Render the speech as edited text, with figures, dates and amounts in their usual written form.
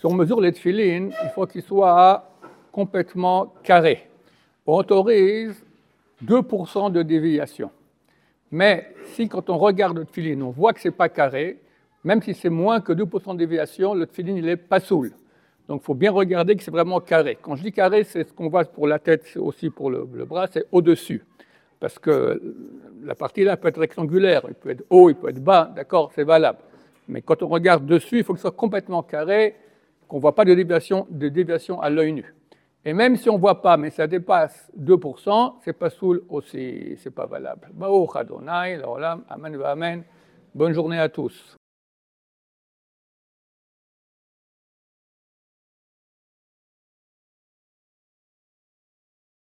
Si on mesure les tefilines, il faut qu'ils soient complètement carrés. On autorise 2% de déviation. Mais si quand on regarde le tefilin, on voit que ce n'est pas carré, même si c'est moins que 2% de déviation, le tefilin il est pas soul. Donc il faut bien regarder que c'est vraiment carré. Quand je dis carré, c'est ce qu'on voit pour la tête, c'est aussi pour le bras, c'est au-dessus. Parce que la partie là peut être rectangulaire, il peut être haut, il peut être bas, d'accord, c'est valable. Mais quand on regarde dessus, il faut que ce soit complètement carré, qu'on ne voit pas de déviation à l'œil nu. Et même si on ne voit pas, mais ça dépasse 2%, c'est pas soul aussi, c'est pas valable. Baruch Adonai, l'olam, amen va amen. Bonne journée à tous.